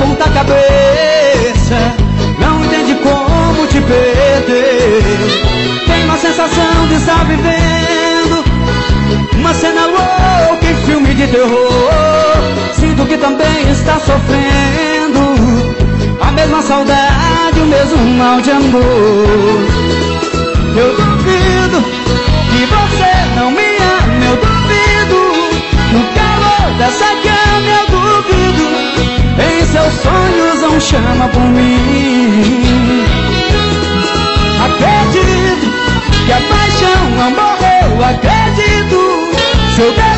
ponta cabeça, não entende como te perder. Tem uma sensação de estar vivendo uma cena louca em filme de terror. Sinto que também está sofrendo a mesma saudade, o mesmo mal de amor. Eu duvido que você não me ama, eu duvido. No calor dessa cama eu duvido. Em seus sonhos não chama por mim. Acredito que a paixão não morreu, acredito. Se eu